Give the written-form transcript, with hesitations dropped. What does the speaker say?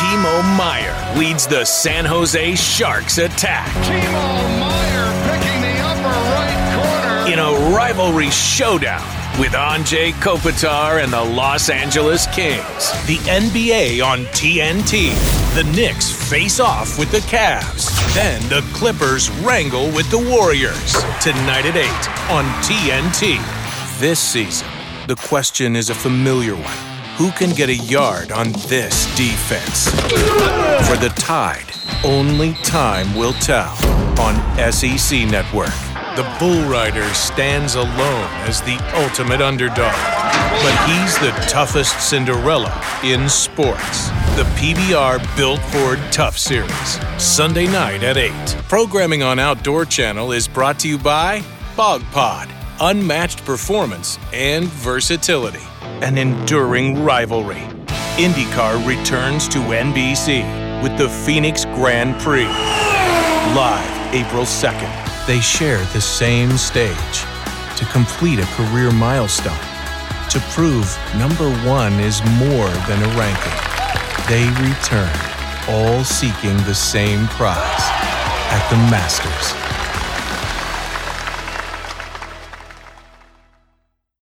Timo Meyer leads the San Jose Sharks attack. Timo Meyer picking the upper right corner. In a rivalry showdown with Anze Kopitar and the Los Angeles Kings. The NBA on TNT. The Knicks face off with the Cavs. Then the Clippers wrangle with the Warriors. Tonight at 8 on TNT. This season, the question is a familiar one. Who can get a yard on this defense? For the Tide, only time will tell on SEC Network. The Bull Rider stands alone as the ultimate underdog, but he's the toughest Cinderella in sports. The PBR Built Ford Tough Series, Sunday night at 8. Programming on Outdoor Channel is brought to you by Bog Pod, unmatched performance and versatility. An enduring rivalry. IndyCar returns to NBC with the Phoenix Grand Prix. Live April 2nd. They share the same stage to complete a career milestone, to prove number one is more than a ranking. They return, all seeking the same prize at the Masters.